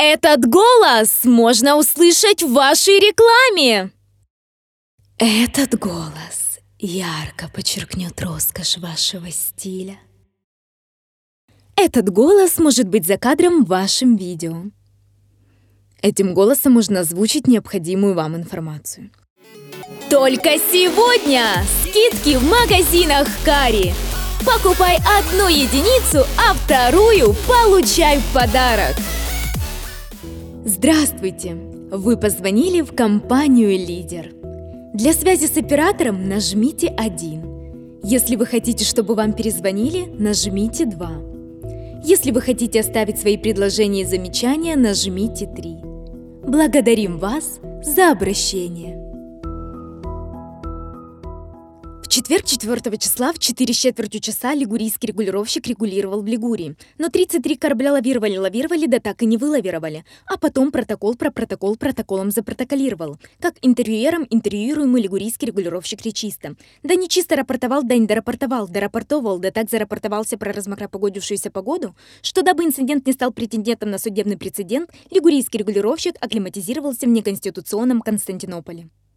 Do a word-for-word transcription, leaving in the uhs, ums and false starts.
Этот голос можно услышать в вашей рекламе. Этот голос ярко подчеркнет роскошь вашего стиля. Этот голос может быть за кадром в вашем видео. Этим голосом можно озвучить необходимую вам информацию. Только сегодня скидки в магазинах Кари. Покупай одну единицу, а вторую получай в подарок. Здравствуйте! Вы позвонили в компанию «Лидер». Для связи с оператором нажмите один. Если вы хотите, чтобы вам перезвонили, нажмите два. Если вы хотите оставить свои предложения и замечания, нажмите три. Благодарим вас за обращение. В четверг, четвёртого числа в четыре с четвертью часа лигурийский регулировщик регулировал в Лигурии. Но тридцать три корабля лавировали, лавировали, да так и не вылавировали. А потом протокол про протокол протоколом запротоколировал. Как интервьюером интервьюируемый лигурийский регулировщик речисто. Да не чисто рапортовал, да не дорапортовал, дорапортовал, да так зарапортовался про размокропогодившуюся погоду, что дабы инцидент не стал претендентом на судебный прецедент, лигурийский регулировщик акклиматизировался в неконституционном Константинополе.